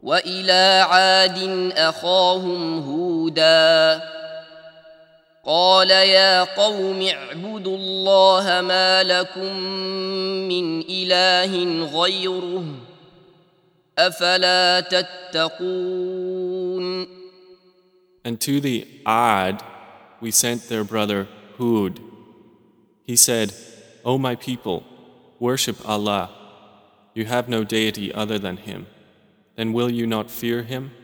وإلى عاد أخاهم هودا قال يا قوم اعبدوا الله ما لكم من إله غيره أفلا تتقون. And to the Ad we sent their brother Hud. He said, O my people, worship Allah. You have no deity other than Him. Then will you not fear Him?